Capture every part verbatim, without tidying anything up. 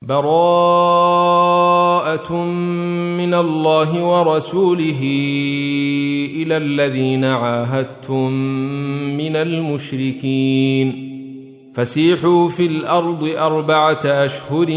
براءة من الله ورسوله إلى الذين عاهدتم من المشركين فسيحوا في الأرض أربعة أشهر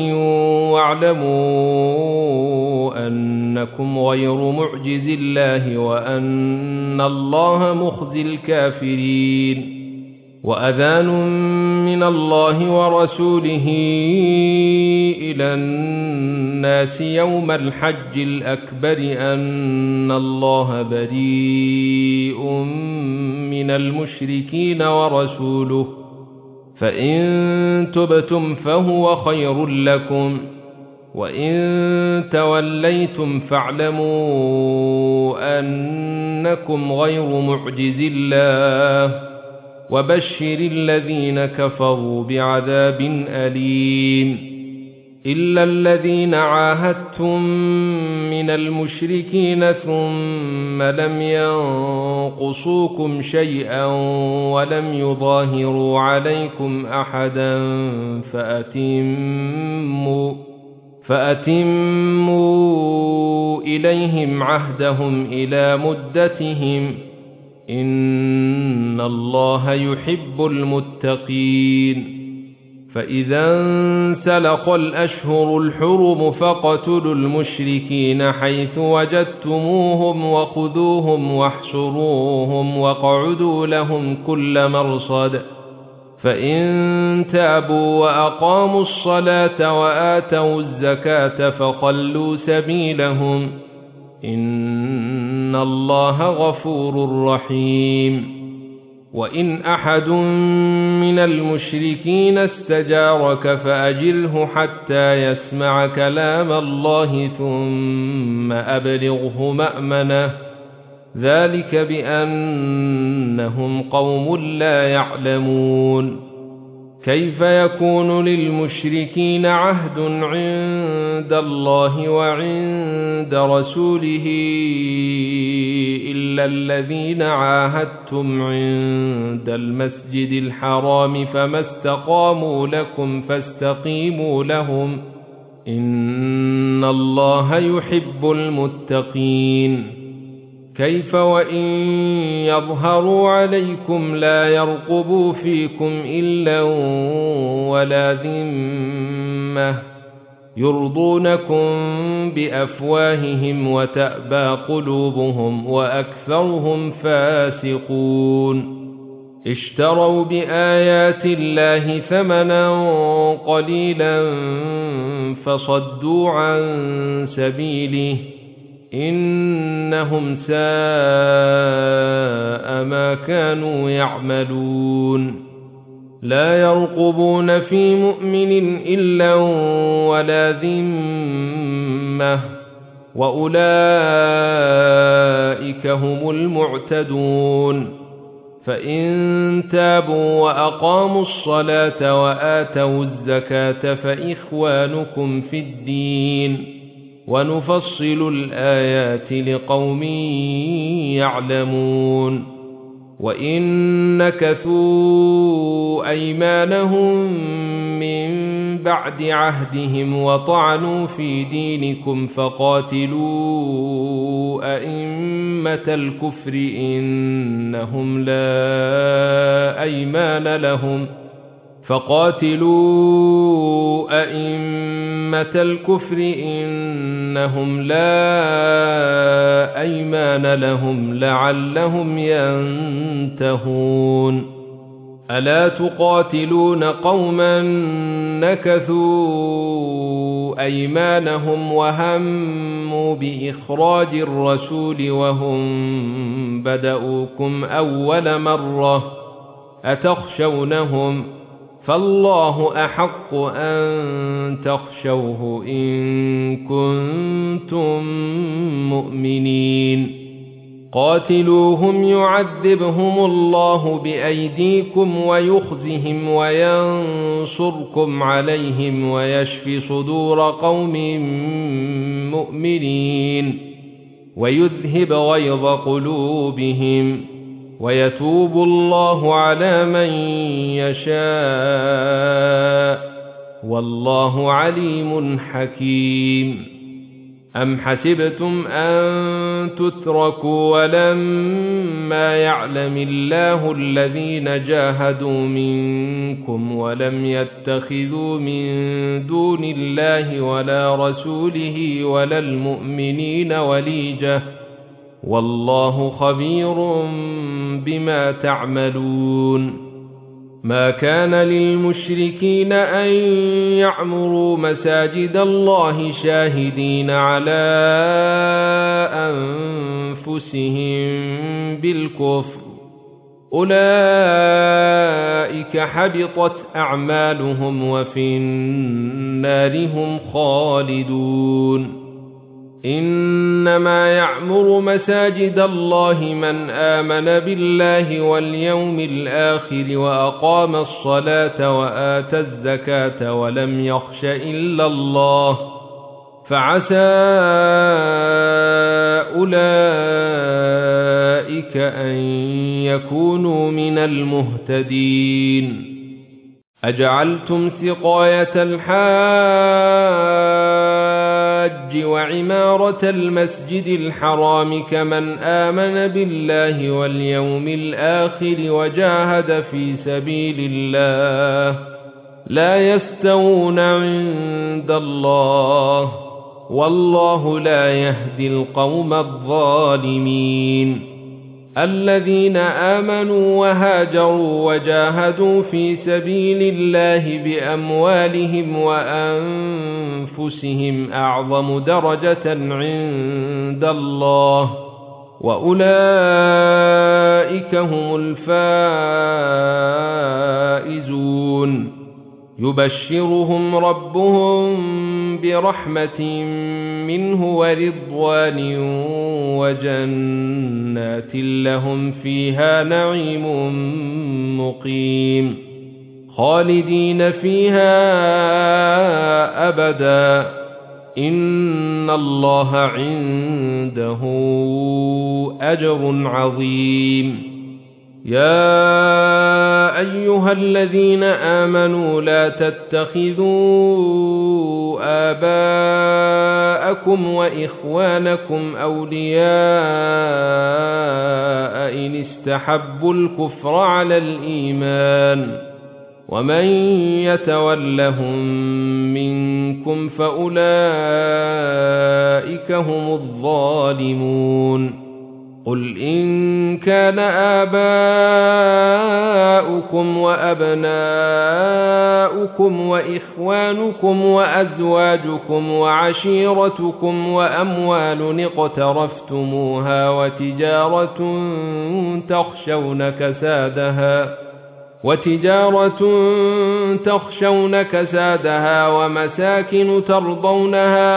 واعلموا أنكم غير معجز الله وأن الله مخزي الكافرين وأذان من الله ورسوله إلى الناس يوم الحج الأكبر أن الله بريء من المشركين ورسوله فإن تبتم فهو خير لكم وإن توليتم فاعلموا أنكم غير معجز الله وبشر الذين كفروا بعذاب أليم إلا الذين عاهدتم من المشركين ثم لم ينقصوكم شيئا ولم يظاهروا عليكم أحدا فأتموا فأتموا إليهم عهدهم إلى مدتهم إن الله يحب المتقين فإذا انسلخ الأشهر الحرم فاقتلوا المشركين حيث وجدتموهم وخذوهم واحصروهم واقعدوا لهم كل مرصد فإن تابوا وأقاموا الصلاة وآتوا الزكاة فخلوا سبيلهم إن الله غفور رحيم وإن أحد من المشركين استجارك فأجره حتى يسمع كلام الله ثم أبلغه مأمنه ذلك بأنهم قوم لا يعلمون كيف يكون للمشركين عهد عند الله وعند رسوله إلا الذين عاهدتم عند المسجد الحرام فما استقاموا لكم فاستقيموا لهم إن الله يحب المتقين كيف وإن يظهروا عليكم لا يرقبوا فيكم إلا ولا ذمة يرضونكم بأفواههم وتأبى قلوبهم وأكثرهم فاسقون اشتروا بآيات الله ثمنا قليلا فصدوا عن سبيله إنهم ساء ما كانوا يعملون لا يرقبون في مؤمن إلا ولا ذمة وأولئك هم المعتدون فإن تابوا وأقاموا الصلاة وآتوا الزكاة فإخوانكم في الدين ونفصل الآيات لقوم يعلمون وإن نكثوا أيمانهم من بعد عهدهم وطعنوا في دينكم فقاتلوا أئمة الكفر إنهم لا أيمان لهم فقاتلوا أئمة الكفر إنهم لا أيمان لهم لعلهم ينتهون ألا تقاتلون قوما نكثوا أيمانهم وهموا بإخراج الرسول وهم بدؤوكم أول مرة أتخشونهم فالله أحق أن تخشوه إن كنتم مؤمنين قاتلوهم يعذبهم الله بأيديكم ويخزهم وينصركم عليهم ويشفي صدور قوم مؤمنين ويذهب غيظ قلوبهم ويتوب الله على من يشاء والله عليم حكيم. أم حسبتم أن تتركوا ولما يعلم الله الذين جاهدوا منكم ولم يتخذوا من دون الله ولا رسوله ولا المؤمنين وليجة والله خبير بما تعملون. ما كان للمشركين أن يعمروا مساجد الله شاهدين على أنفسهم بالكفر، أولئك حبطت أعمالهم وفي النار هم خالدون. إنما يعمر مساجد الله من آمن بالله واليوم الآخر وأقام الصلاة وآتى الزكاة ولم يخش إلا الله، فعسى أولئك أن يكونوا من المهتدين. أجعلتم سقاية الحاج وعمارة المسجد الحرام كمن آمن بالله واليوم الآخر وجاهد في سبيل الله لا يستوون عند الله، والله لا يهدي القوم الظالمين. الذين آمنوا وهاجروا وجاهدوا في سبيل الله بأموالهم وأنفسهم أعظم درجة عند الله، وأولئك هم الفائزون. يبشرهم ربهم برحمة منه ورضوان وجنات لهم فيها نعيم مقيم خالدين فيها أبدا، إن الله عنده أجر عظيم. يا أيها الذين آمنوا لا تتخذوا آباءكم وإخوانكم أولياء إن استحبوا الكفر على الإيمان، ومن يتولهم منكم فأولئك هم الظالمون. قل إن كان آباؤكم وأبناؤكم وإخوانكم وأزواجكم وعشيرتكم وأموال اقترفتموها وتجارة تخشون كسادها وتجارة تخشون كسادها ومساكن ترضونها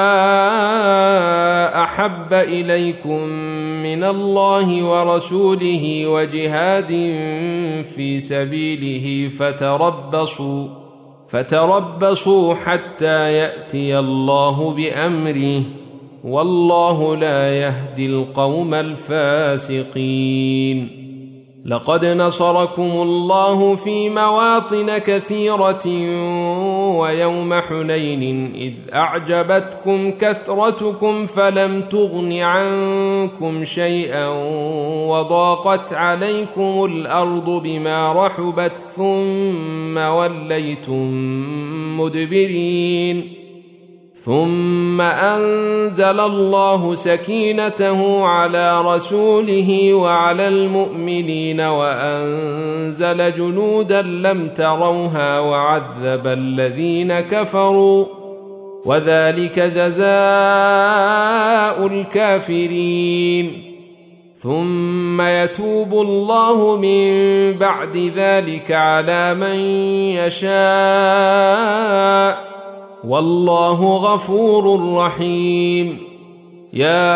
أحب إليكم من الله ورسوله وجهاد في سبيله فتربصوا فتربصوا حتى يأتي الله بأمره، والله لا يهدي القوم الفاسقين. لقد نصركم الله في مواطن كثيرة ويوم حنين إذ أعجبتكم كثرتكم فلم تغن عنكم شيئا وضاقت عليكم الأرض بما رحبت ثم وليتم مدبرين، ثم أنزل الله سكينته على رسوله وعلى المؤمنين وأنزل جنودا لم تروها وعذب الذين كفروا، وذلك جزاء الكافرين. ثم يتوب الله من بعد ذلك على من يشاء، والله غفور رحيم. يا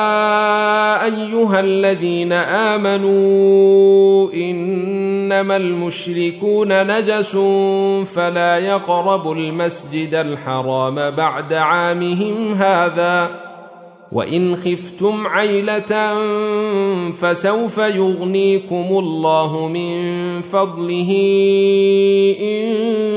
أيها الذين آمنوا إنما المشركون نجس فلا يقربوا المسجد الحرام بعد عامهم هذا، وإن خفتم عيلة فسوف يغنيكم الله من فضله إن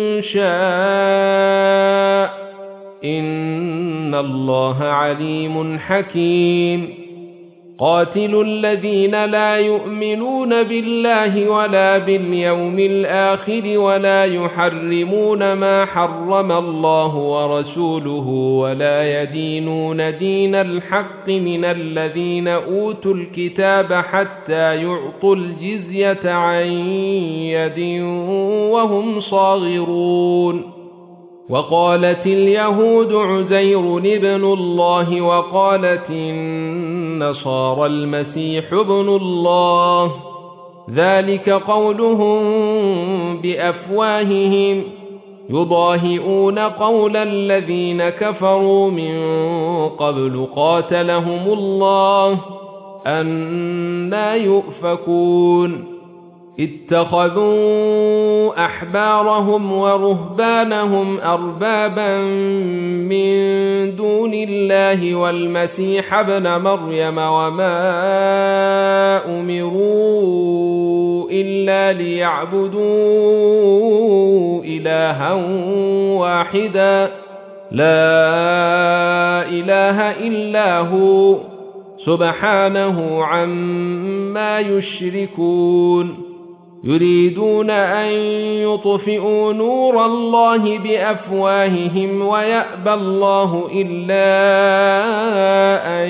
شاء إن الله عليم حكيم قاتلوا الذين لا يؤمنون بالله ولا باليوم الآخر ولا يحرمون ما حرم الله ورسوله ولا يدينون دين الحق من الذين أوتوا الكتاب حتى يعطوا الجزية عن يد وهم صاغرون وقالت اليهود عزير ابن الله وقالت النصارى المسيح ابن الله ذلك قولهم بأفواههم يضاهئون قول الذين كفروا من قبل قاتلهم الله أنى يؤفكون اتخذوا أحبارهم ورهبانهم أربابا من دون الله والمسيح ابن مريم وما أمروا إلا ليعبدوا إلها واحدا لا إله إلا هو سبحانه عما يشركون يريدون أن يطفئوا نور الله بأفواههم ويأبى الله إلا أن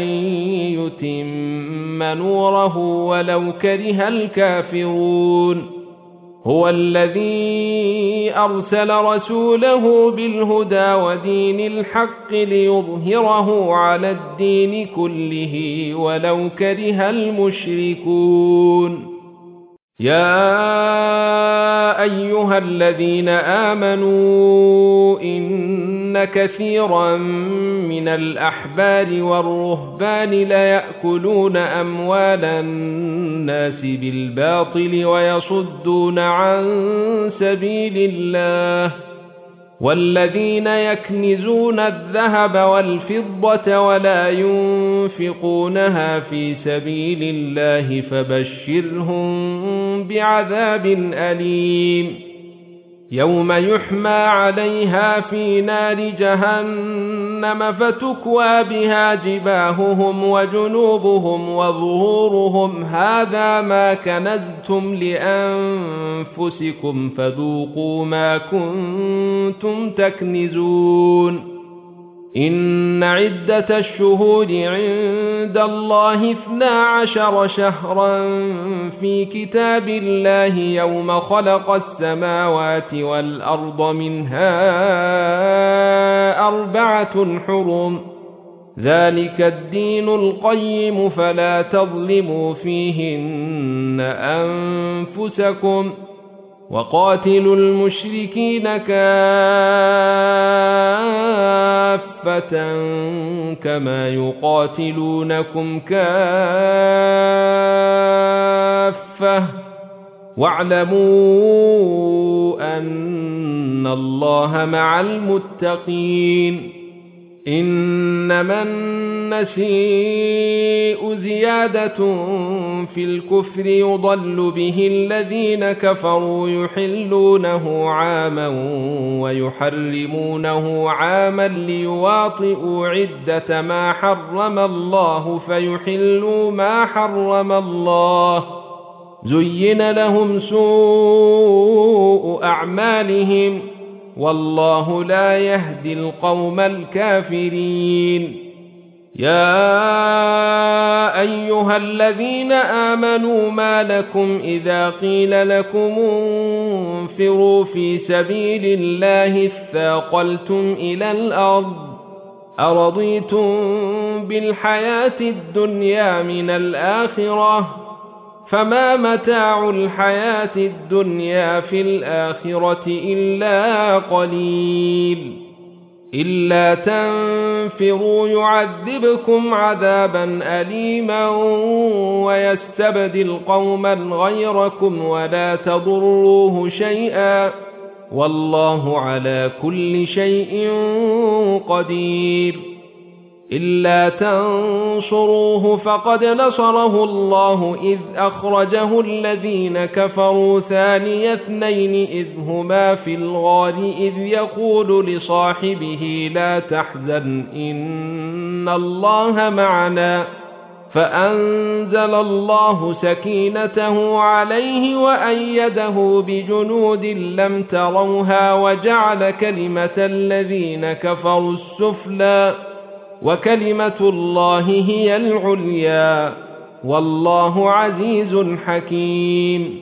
يتم نوره ولو كره الكافرون هو الذي أرسل رسوله بالهدى ودين الحق ليظهره على الدين كله ولو كره المشركون يا أيها الذين آمنوا إن كثيرا من الأحبار والرهبان ليأكلون أموال الناس بالباطل ويصدون عن سبيل الله والذين يكنزون الذهب والفضة ولا ينفقونها في سبيل الله فبشرهم بعذاب أليم يوم يحمى عليها في نار جهنم فتكوى بها جباههم وجنوبهم وظهورهم هذا ما كنزتم لأنفسكم فذوقوا ما كنتم تكنزون إن عدة الشهور عند الله اثنا عشر شهرا في كتاب الله يوم خلق السماوات والأرض منها أربعة حرم ذلك الدين القيم فلا تظلموا فيهن أنفسكم وقاتلوا المشركين كافة كما يقاتلونكم كافة واعلموا أن الله مع المتقين إنما النسيء زيادة في الكفر يضل به الذين كفروا يحلونه عاما ويحرمونه عاما ليواطئوا عدة ما حرم الله فيحلوا ما حرم الله زين لهم سوء أعمالهم والله لا يهدي القوم الكافرين يا أيها الذين آمنوا ما لكم إذا قيل لكم انفروا في سبيل الله اثاقلتم إلى الأرض أرضيتم بالحياة الدنيا من الآخرة فما متاع الحياة الدنيا في الآخرة إلا قليل إلا تنفروا يعذبكم عذابا أليما ويستبدل قوما غيركم ولا تضروه شيئا والله على كل شيء قدير إلا تنصروه فقد نصره الله إذ أخرجه الذين كفروا ثاني اثنين إذ هما في الغار إذ يقول لصاحبه لا تحزن إن الله معنا فأنزل الله سكينته عليه وأيده بجنود لم تروها وجعل كلمة الذين كفروا السفلى وكلمة الله هي العليا والله عزيز حكيم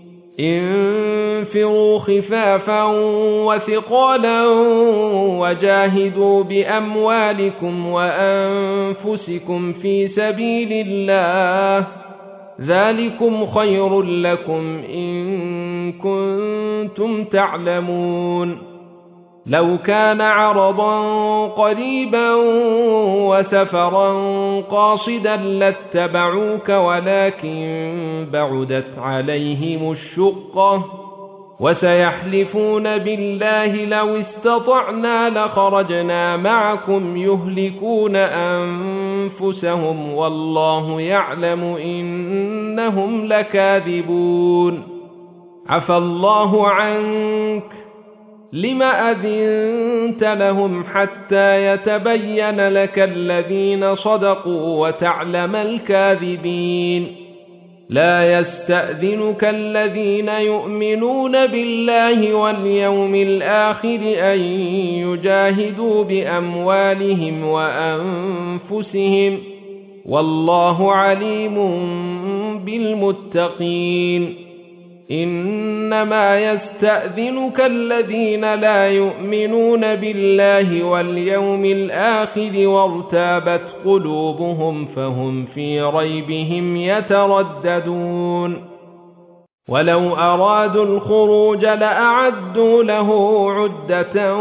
انفروا خفافا وثقالا وجاهدوا بأموالكم وأنفسكم في سبيل الله ذلكم خير لكم إن كنتم تعلمون لو كان عرضا قريبا وسفرا قاصدا لاتبعوك ولكن بعدت عليهم الشقة وسيحلفون بالله لو استطعنا لخرجنا معكم يهلكون أنفسهم والله يعلم إنهم لكاذبون عفى الله عنك لم أذنت لهم حتى يتبين لك الذين صدقوا وتعلم الكاذبين لا يستأذنك الذين يؤمنون بالله واليوم الآخر أن يجاهدوا بأموالهم وأنفسهم والله عليم بالمتقين إنما يستأذنك الذين لا يؤمنون بالله واليوم الآخر وارتابت قلوبهم فهم في ريبهم يترددون ولو أرادوا الخروج لأعدوا له عدة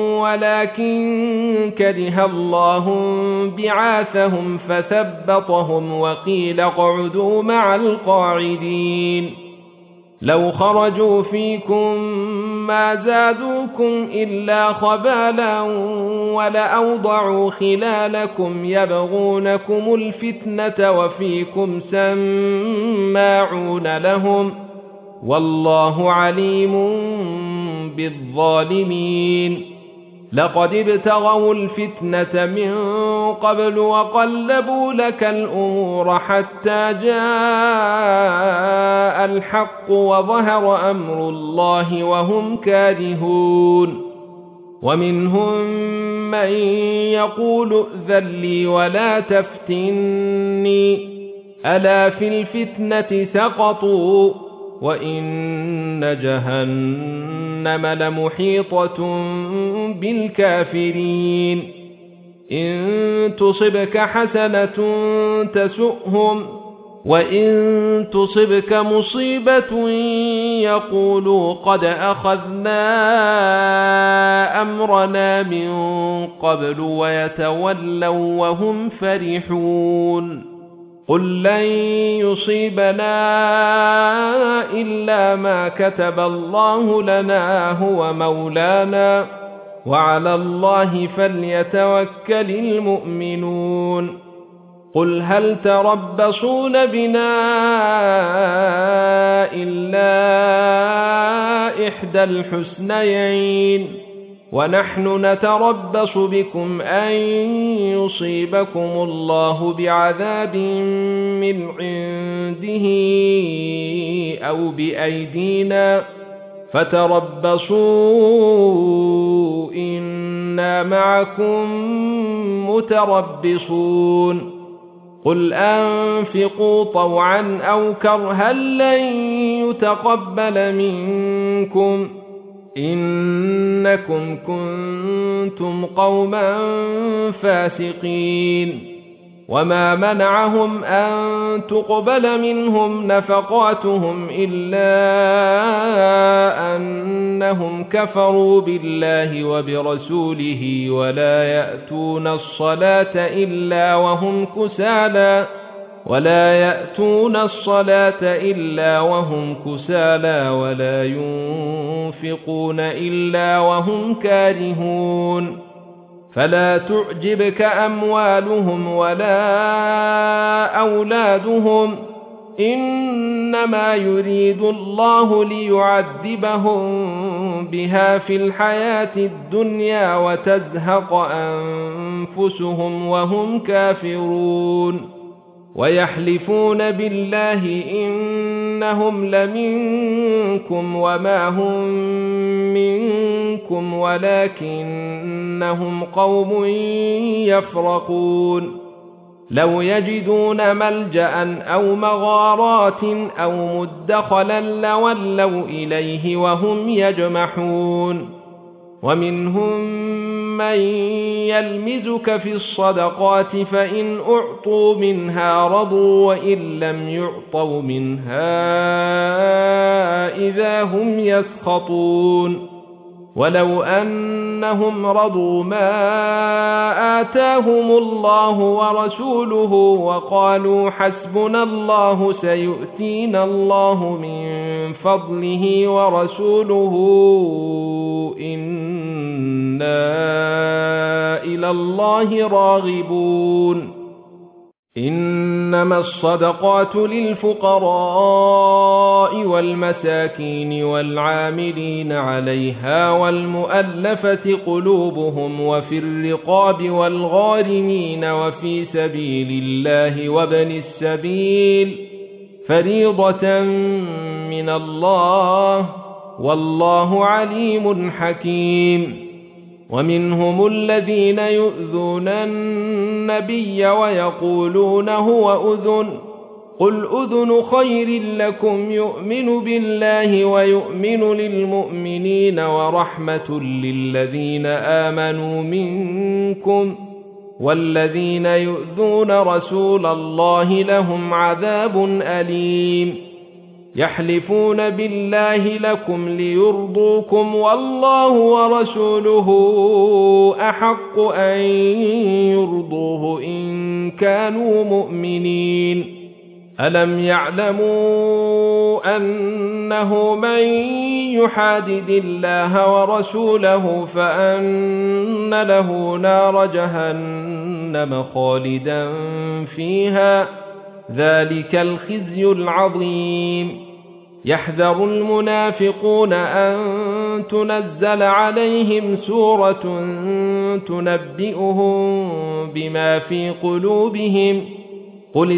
ولكن كره الله بعاثهم فثبطهم وقيل اقعدوا مع القاعدين لو خرجوا فيكم ما زادوكم إلا خبالا ولأوضعوا خلالكم يبغونكم الفتنة وفيكم سماعون لهم والله عليم بالظالمين لقد ابتغوا الفتنة من قبل وقلبوا لك الأمور حتى جاء الحق وظهر أمر الله وهم كارهون ومنهم من يقول ائذن لي ولا تفتني ألا في الفتنة سقطوا وإن جهنم لمحيطة بالكافرين إن تصبك حسنة تسؤهم وإن تصبك مصيبة يقولوا قد أخذنا أمرنا من قبل ويتولوا وهم فرحون قل لن يصيبنا إلا ما كتب الله لنا هو مولانا وعلى الله فليتوكل المؤمنون قل هل تربصون بنا إلا إحدى الحسنيين ونحن نتربص بكم أن يصيبكم الله بعذاب من عنده أو بأيدينا فتربصوا إنا معكم متربصون قل أنفقوا طوعا أو كرها لن يتقبل منكم إنكم كنتم قوما فاسقين وما منعهم أن تقبل منهم نفقاتهم إلا أنهم كفروا بالله وبرسوله ولا يأتون الصلاة إلا وهم كسالى ولا يأتون الصلاة إلا وهم كسالى ولا ينفقون إلا وهم كارهون فلا تعجبك أموالهم ولا أولادهم إنما يريد الله ليعذبهم بها في الحياة الدنيا وتزهق أنفسهم وهم كافرون ويحلفون بالله إنهم لمنكم وما هم منكم ولكنهم قوم يفرقون لو يجدون ملجأ أو مغارات أو مدخلا لولوا إليه وهم يجمحون ومنهم من يلمزك في الصدقات فإن أعطوا منها رضوا وإن لم يعطوا منها إذا هم يسخطون ولو أنهم رضوا ما آتاهم الله ورسوله وقالوا حسبنا الله سيؤتينا الله من فضله ورسوله إنا إلى الله راغبون إنما الصدقات للفقراء والمساكين والعاملين عليها والمؤلفة قلوبهم وفي الرقاب والغارمين وفي سبيل الله وابن السبيل فريضة من الله والله عليم حكيم ومنهم الذين يؤذون النبي ويقولون هو أذن قل أذن خير لكم يؤمن بالله ويؤمن للمؤمنين ورحمة للذين آمنوا منكم والذين يؤذون رسول الله لهم عذاب أليم يحلفون بالله لكم ليرضوكم والله ورسوله أحق أن يرضوه إن كانوا مؤمنين ألم يعلموا أنه من يحادد الله ورسوله فأن له نار جهنم خالدا فيها ذلك الخزي العظيم يحذر المنافقون أن تنزل عليهم سورة تنبئهم بما في قلوبهم قل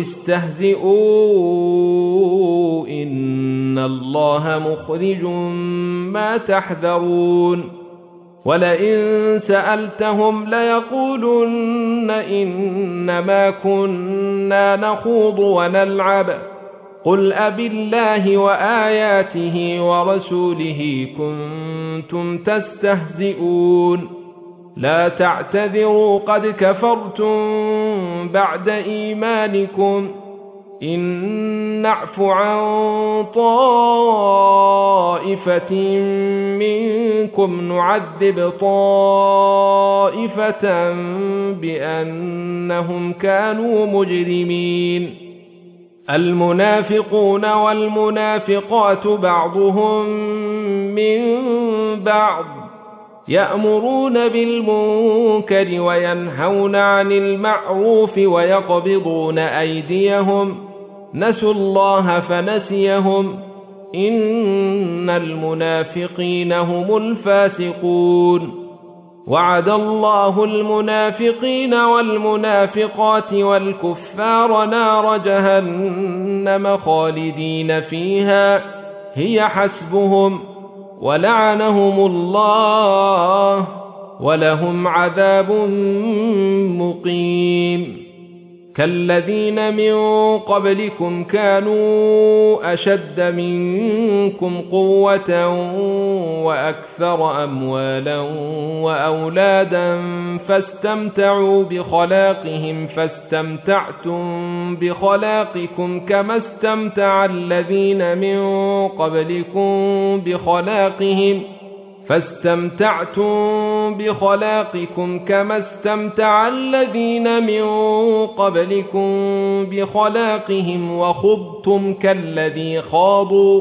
استهزئوا إن الله مخرج ما تحذرون ولئن سألتهم ليقولن إنما كنا نخوض ونلعب قل أبالله وآياته ورسوله كنتم تستهزئون لا تعتذروا قد كفرتم بعد إيمانكم إن نعف عن طائفة منكم نعذب طائفة بأنهم كانوا مجرمين المنافقون والمنافقات بعضهم من بعض يأمرون بالمنكر وينهون عن المعروف ويقبضون أيديهم نسوا الله فنسيهم إن المنافقين هم الفاسقون وعد الله المنافقين والمنافقات والكفار نار جهنم خالدين فيها هي حسبهم ولعنهم الله ولهم عذاب مقيم كالذين من قبلكم كانوا أشد منكم قوة وأكثر أموالا وأولادا فاستمتعوا بخلاقهم فاستمتعتم بخلاقكم كما استمتع الذين من قبلكم بخلاقهم فاستمتعتم بخلاقكم كما استمتع الذين من قبلكم بخلاقهم وخضتم كالذي خاضوا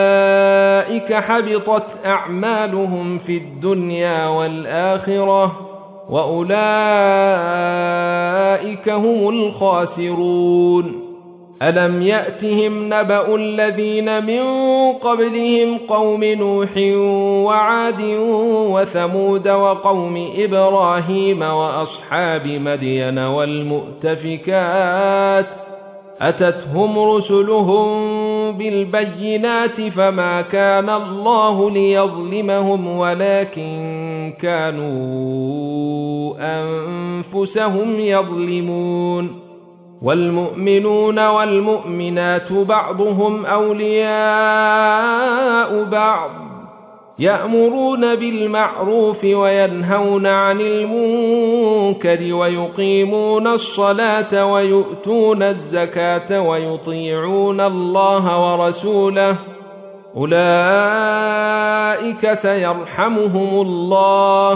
أولئك حبطت أعمالهم في الدنيا والآخرة وأولئك هم الخاسرون ألم يأتهم نبأ الذين من قبلهم قوم نوح وعاد وثمود وقوم إبراهيم وأصحاب مدين والمؤتفكات أتتهم رسلهم بالبينات فما كان الله ليظلمهم ولكن كانوا أنفسهم يظلمون والمؤمنون والمؤمنات بعضهم أولياء بعض يأمرون بالمعروف وينهون عن المنكر ويقيمون الصلاة ويؤتون الزكاة ويطيعون الله ورسوله أولئك سيرحمهم الله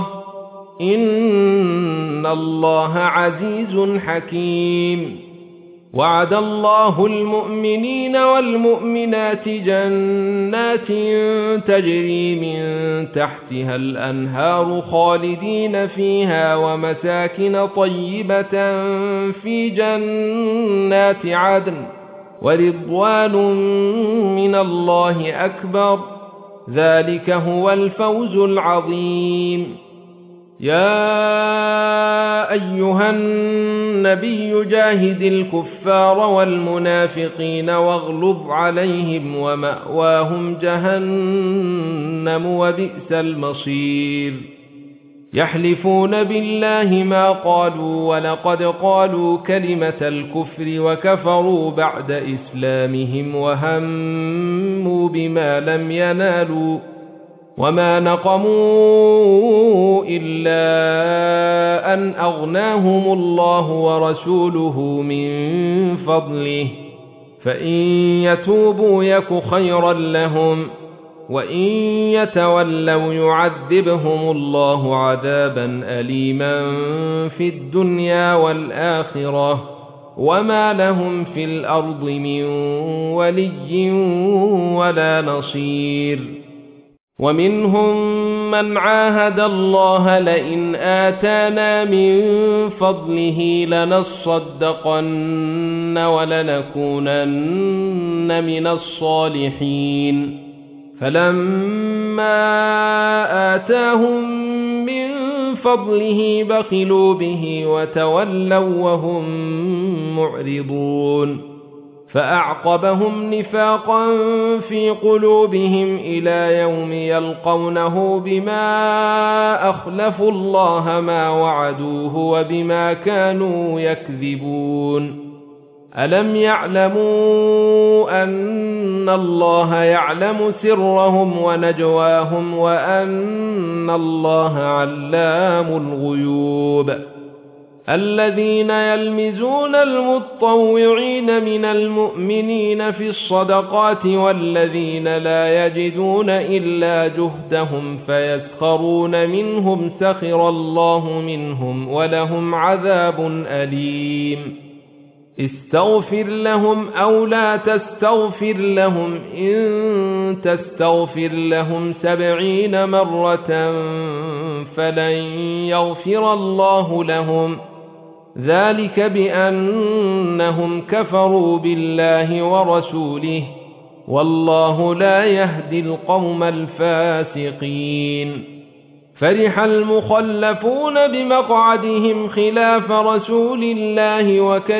إن الله عزيز حكيم وعد الله المؤمنين والمؤمنات جنات تجري من تحتها الأنهار خالدين فيها ومساكن طيبة في جنات عدن ورضوان من الله أكبر ذلك هو الفوز العظيم يا أيها النبي جاهد الكفار والمنافقين واغلظ عليهم ومأواهم جهنم وبئس المصير يحلفون بالله ما قالوا ولقد قالوا كلمة الكفر وكفروا بعد إسلامهم وهموا بما لم ينالوا وما نقموا إلا أن أغناهم الله ورسوله من فضله فإن يتوبوا يك خيرا لهم وإن يتولوا يعذبهم الله عذابا أليما في الدنيا والآخرة وما لهم في الأرض من ولي ولا نصير ومنهم من عاهد الله لئن آتانا من فضله لنصدقن ولنكونن من الصالحين فلما آتاهم من فضله بخلوا به وتولوا وهم معرضون فأعقبهم نفاقا في قلوبهم إلى يوم يلقونه بما أخلفوا الله ما وعدوه وبما كانوا يكذبون ألم يعلموا أن الله يعلم سرهم ونجواهم وأن الله علام الغيوب الذين يلمزون المتطوعين من المؤمنين في الصدقات والذين لا يجدون إلا جهدهم فيسخرون منهم سخر الله منهم ولهم عذاب أليم استغفر لهم أو لا تستغفر لهم إن تستغفر لهم سبعين مرة فلن يغفر الله لهم ذلك بأنهم كفروا بالله ورسوله والله لا يهدي القوم الفاسقين فرح المخلفون بمقعدهم خلاف رسول الله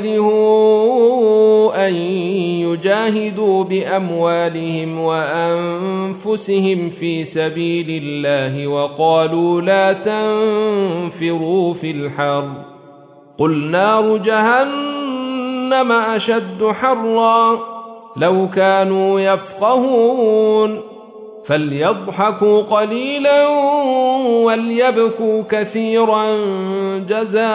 وكرهوا أن يجاهدوا بأموالهم وأنفسهم في سبيل الله وقالوا لا تنفروا في الحر قل نار جهنم أشد حرا لو كانوا يفقهون فليضحكوا قليلا وليبكوا كثيرا جزاء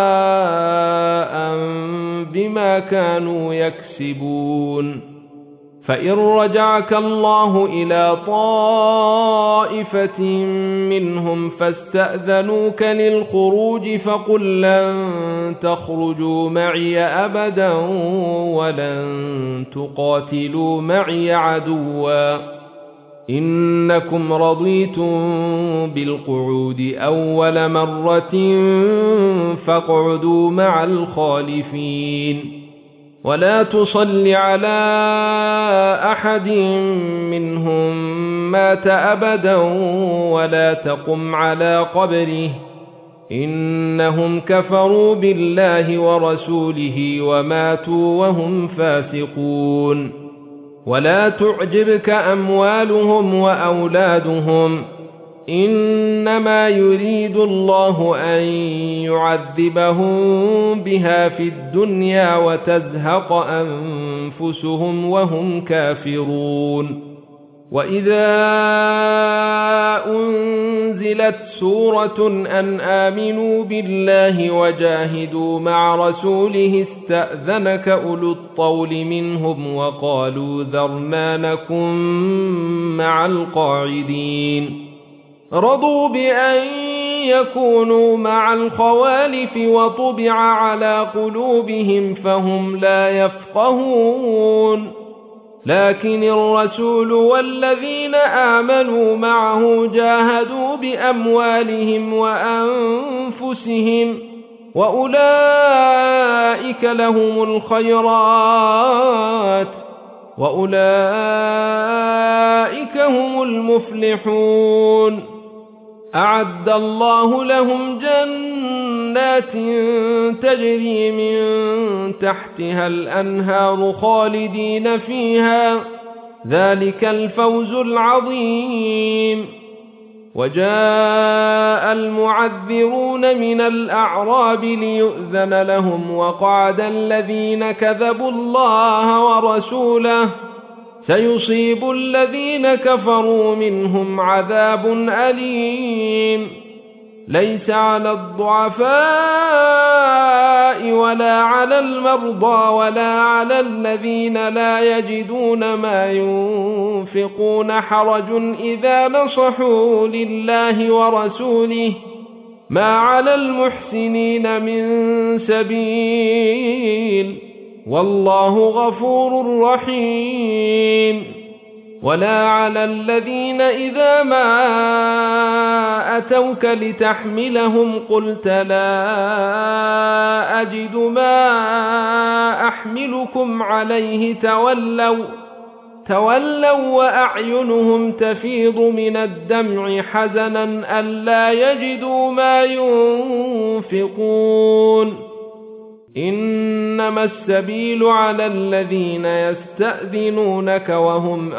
بما كانوا يكسبون فإن رجعك الله إلى طائفة منهم فاستأذنوك للخروج فقل لن تخرجوا معي أبدا ولن تقاتلوا معي عدوا إنكم رضيتم بالقعود أول مرة فاقعدوا مع الخالفين ولا تصل على أحد منهم مات أبدا ولا تقم على قبره إنهم كفروا بالله ورسوله وماتوا وهم فاسقون ولا تعجبك أموالهم وأولادهم إنما يريد الله أن يعذبهم بها في الدنيا وتزهق أنفسهم وهم كافرون وإذا أنزلت سورة أن آمنوا بالله وجاهدوا مع رسوله استأذنك أولو الطول منهم وقالوا ذرنا نكن مع القاعدين رضوا بأن يكونوا مع الخوالف وطبع على قلوبهم فهم لا يفقهون لكن الرسول والذين آمنوا معه جاهدوا بأموالهم وأنفسهم وأولئك لهم الخيرات وأولئك هم المفلحون أعد الله لهم جنات تجري من تحتها الأنهار خالدين فيها ذلك الفوز العظيم وجاء المعذرون من الأعراب ليؤذن لهم وقعد الذين كذبوا الله ورسوله سيصيب الذين كفروا منهم عذاب أليم ليس على الضعفاء ولا على المرضى ولا على الذين لا يجدون ما ينفقون حرج إذا نصحوا لله ورسوله ما على المحسنين من سبيل والله غفور رحيم ولا على الذين إذا ما أتوك لتحملهم قلت لا أجد ما أحملكم عليه تولوا تولوا وأعينهم تفيض من الدمع حزنا ألا يجدوا ما ينفقون إنما السبيل على الذين يستأذنونك وهم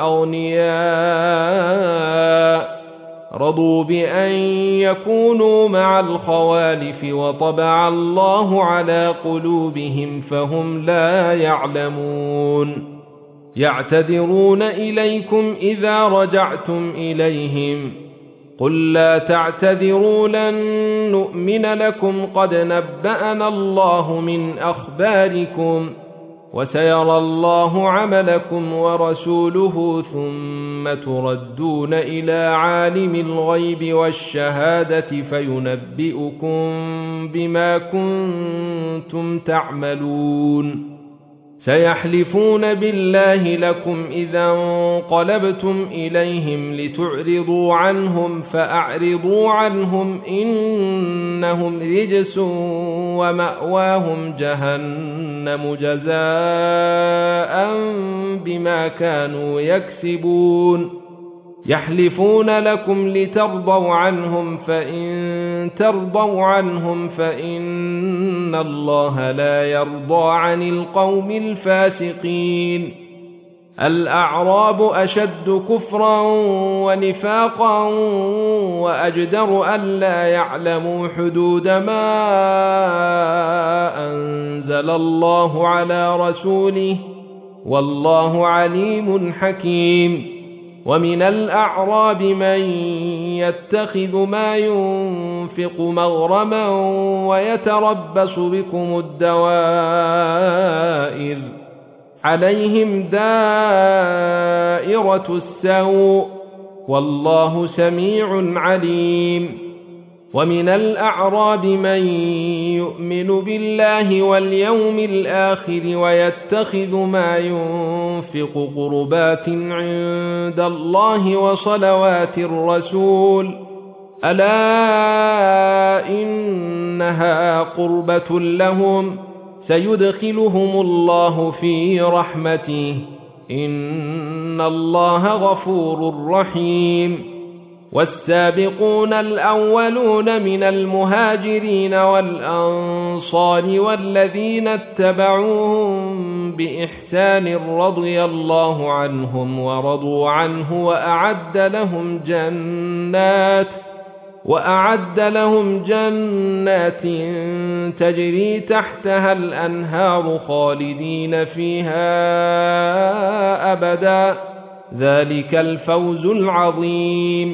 أغنياء رضوا بأن يكونوا مع الخوالف وطبع الله على قلوبهم فهم لا يعلمون يعتذرون إليكم إذا رجعتم إليهم قل لا تعتذروا لن نؤمن لكم قد نبأنا الله من أخباركم وسيرى الله عملكم ورسوله ثم تردون إلى عالم الغيب والشهادة فينبئكم بما كنتم تعملون سيحلفون بالله لكم إذا انقلبتم إليهم لتعرضوا عنهم فأعرضوا عنهم إنهم رجس ومأواهم جهنم جزاء بما كانوا يكسبون يحلفون لكم لترضوا عنهم فإن ترضوا عنهم فإن الله لا يرضى عن القوم الفاسقين الأعراب أشد كفرا ونفاقا وأجدر ألا يعلموا حدود ما أنزل الله على رسوله والله عليم حكيم ومن الأعراب من يتخذ ما ينفق مغرما ويتربص بكم الدوائر عليهم دائرة السوء والله سميع عليم ومن الأعراب من يؤمن بالله واليوم الآخر ويتخذ ما ينفق قربات عند الله وصلوات الرسول ألا إنها قربة لهم سيدخلهم الله في رحمته إن الله غفور رحيم والسابقون الأولون من المهاجرين والأنصار والذين اتبعوهم بإحسان رضي الله عنهم ورضوا عنه وأعد لهم جنات وأعد لهم جنات تجري تحتها الأنهار خالدين فيها أبدا ذلك الفوز العظيم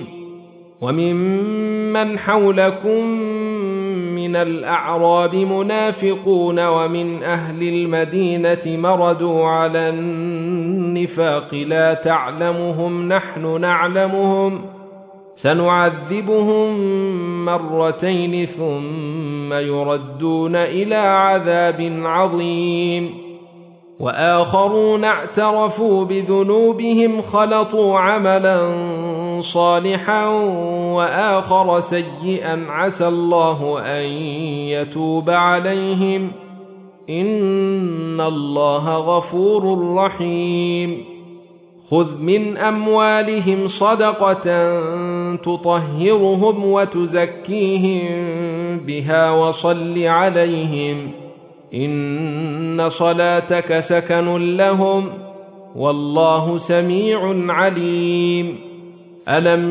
وممن حولكم من الأعراب منافقون ومن أهل المدينة مردوا على النفاق لا تعلمهم نحن نعلمهم سنعذبهم مرتين ثم يردون إلى عذاب عظيم وآخرون اعترفوا بذنوبهم خلطوا عملا صالحا وآخر سيئا عسى الله أن يتوب عليهم إن الله غفور رحيم خذ من أموالهم صدقة تطهرهم وتزكيهم بها وصل عليهم إن صلاتك سكن لهم والله سميع عليم ألم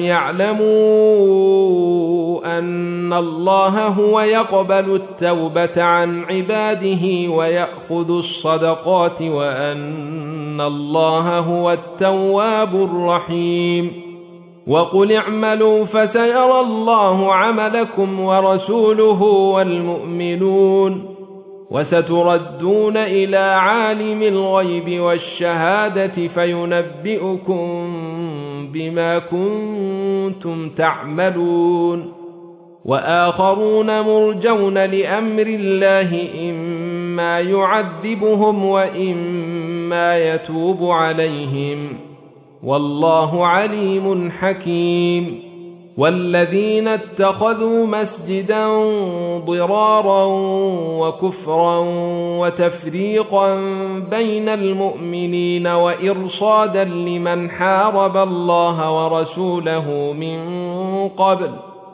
يعلموا أن الله هو يقبل التوبة عن عباده ويأخذ الصدقات وأن الله هو التواب الرحيم وقل اعملوا فسيرى الله عملكم ورسوله والمؤمنون وستردون إلى عالم الغيب والشهادة فينبئكم بما كنتم تعملون وآخرون مرجون لأمر الله إما يعذبهم وإما يتوب عليهم والله عليم حكيم والذين اتخذوا مسجدا ضرارا وكفرا وتفريقا بين المؤمنين وإرصادا لمن حارب الله ورسوله من قبل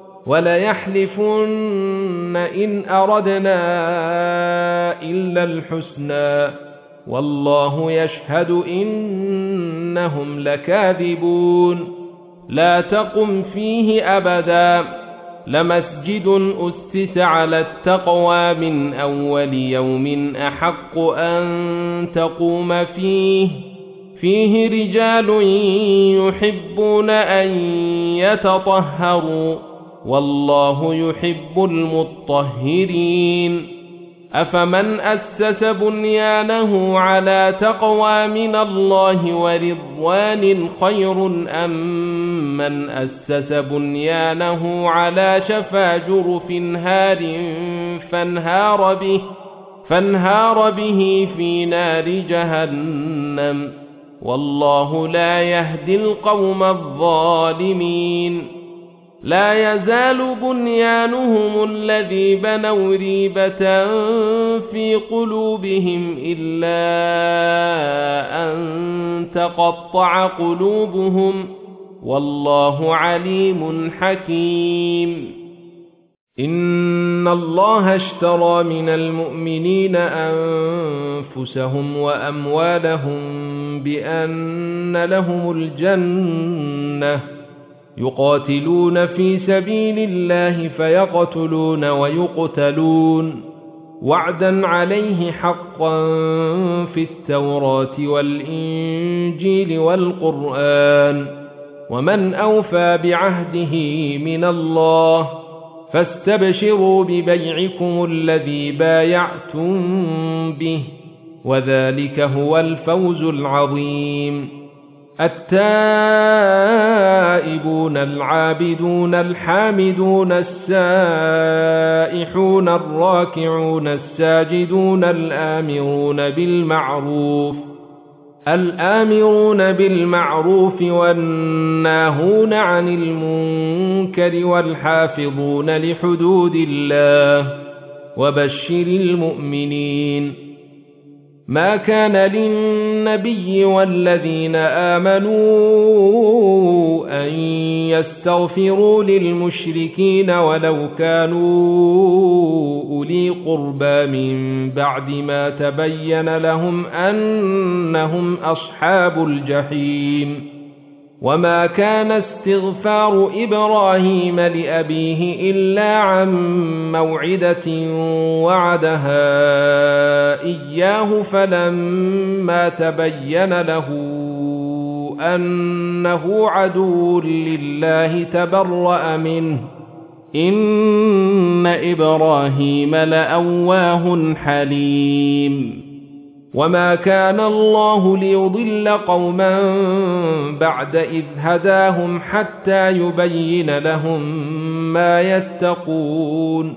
وليحلفن إن أردنا إلا الحسنى والله يشهد إنهم لكاذبون لا تقم فيه أبدا لمسجد أسس على التقوى من أول يوم أحق أن تقوم فيه فيه رجال يحبون أن يتطهروا والله يحب المطهرين أفمن أسس بنيانه على تقوى من الله ورضوان خير أم من أسس بنيانه على شفا جرف هار فانهار به فانهار به في نار جهنم والله لا يهدي القوم الظالمين لا يزال بنيانهم الذي بنوا ريبة في قلوبهم إلا أن تقطع قلوبهم والله عليم حكيم إن الله اشترى من المؤمنين أنفسهم وأموالهم بأن لهم الجنة يقاتلون في سبيل الله فيقتلون ويقتلون وعدا عليه حقا في التوراة والإنجيل والقرآن ومن أوفى بعهده من الله فاستبشروا ببيعكم الذي بايعتم به وذلك هو الفوز العظيم التائبون العابدون الحامدون السائحون الراكعون الساجدون الآمرون بالمعروف الآمرون بالمعروف والناهون عن المنكر والحافظون لحدود الله وبشر المؤمنين. ما كان للنبي والذين آمنوا أن يستغفروا للمشركين ولو كانوا أولي قربى من بعد ما تبين لهم أنهم أصحاب الجحيم. وما كان استغفار إبراهيم لأبيه إلا عن موعدة وعدها إياه فلما تبين له أنه عدو لله تبرأ منه إن إبراهيم لأواه حليم. وما كان الله ليضل قوما بعد إذ هداهم حتى يبين لهم ما يتقون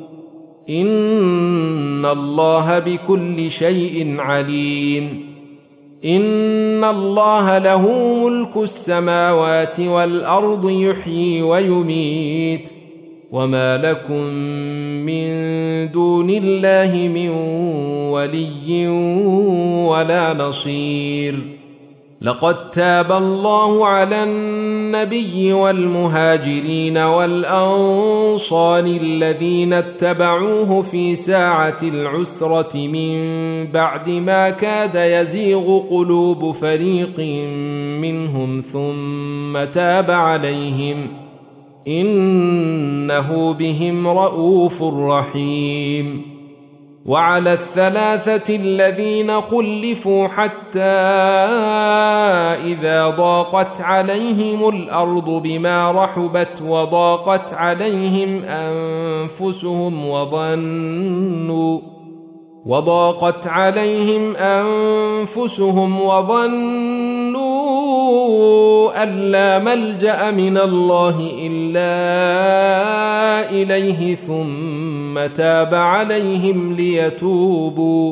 إن الله بكل شيء عليم. إن الله له ملك السماوات والأرض يحيي ويميت وما لكم من دون الله من ولي ولا نصير. لقد تاب الله على النبي والمهاجرين والأنصار الذين اتبعوه في ساعة العسرة من بعد ما كاد يزيغ قلوب فريق منهم ثم تاب عليهم إنه بهم رءوف رحيم. وعلى الثلاثة الذين خلفوا حتى إذا ضاقت عليهم الأرض بما رحبت وضاقت عليهم أنفسهم وظنوا وضاقت عليهم أنفسهم وظنوا أن لا ملجأ من الله إلا إليه ثم تاب عليهم ليتوبوا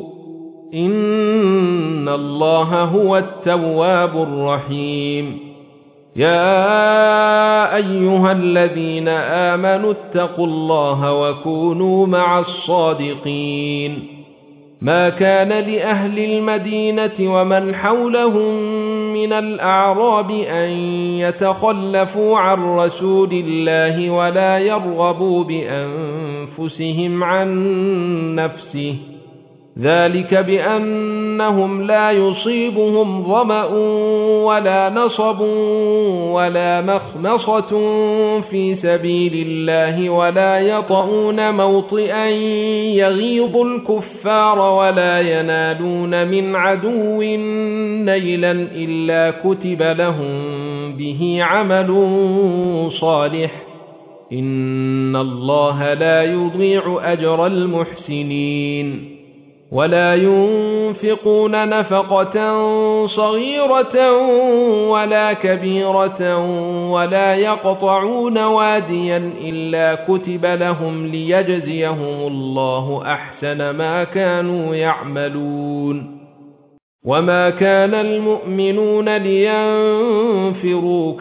إن الله هو التواب الرحيم. يا أيها الذين آمنوا اتقوا الله وكونوا مع الصادقين. ما كان لأهل المدينة ومن حولهم من الأعراب أن يتخلفوا عن رسول الله ولا يرغبوا بأنفسهم عن نفسه ذلك بأنهم لا يصيبهم ظمأ ولا نصب ولا مخمصة في سبيل الله ولا يطؤون موطئا يغيظ الكفار ولا ينالون من عدو نيلا إلا كتب لهم به عمل صالح إن الله لا يضيع أجر المحسنين. ولا ينفقون نفقة صغيرة ولا كبيرة ولا يقطعون واديا إلا كتب لهم ليجزيهم الله أحسن ما كانوا يعملون. وما كان المؤمنون لينفروا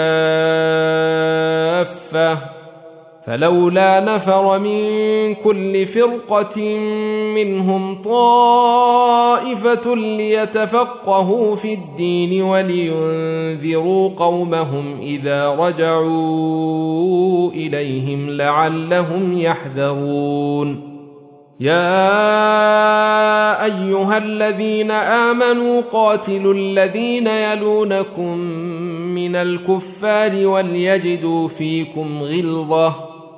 كافة فلولا نفر من كل فرقة منهم طائفة ليتفقهوا في الدين ولينذروا قومهم إذا رجعوا إليهم لعلهم يحذرون. يا أيها الذين آمنوا قاتلوا الذين يلونكم من الكفار وليجدوا فيكم غلظة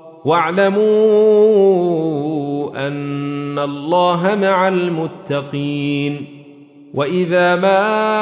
واعلموا أن الله مع المتقين. وإذا ما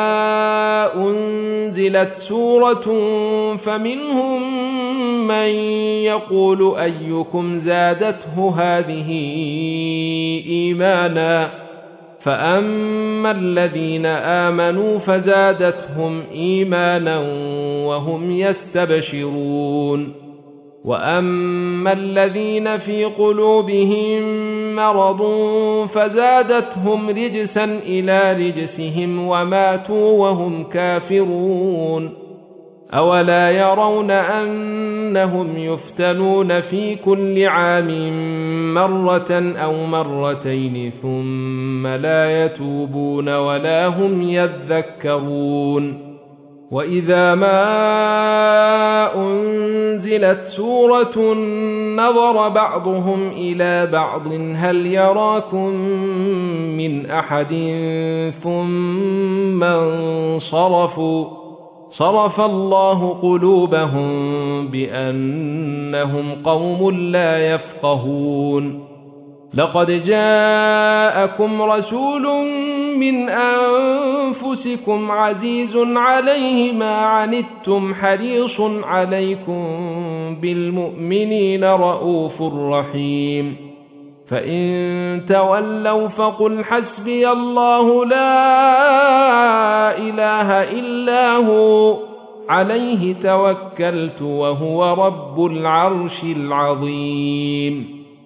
أنزلت سورة فمنهم من يقول أيكم زادته هذه إيمانا فأما الذين آمنوا فزادتهم إيمانا وهم يستبشرون وأما الذين في قلوبهم مرض فزادتهم رجسا إلى رجسهم وماتوا وهم كافرون أولا يرون أنهم يفتنون في كل عام مرة أو مرتين ثم لا يتوبون ولا هم يذكرون وإذا ما أنزلت سورة نظر بعضهم إلى بعض هل يراكم من أحد ثم انصرفوا صرف الله قلوبهم بأنهم قوم لا يفقهون لقد جاءكم رسول من أنفسكم عزيز عليه ما عنتم حريص عليكم بالمؤمنين رءوف رحيم فإن تولوا فقل حسبي الله لا إله إلا هو عليه توكلت وهو رب العرش العظيم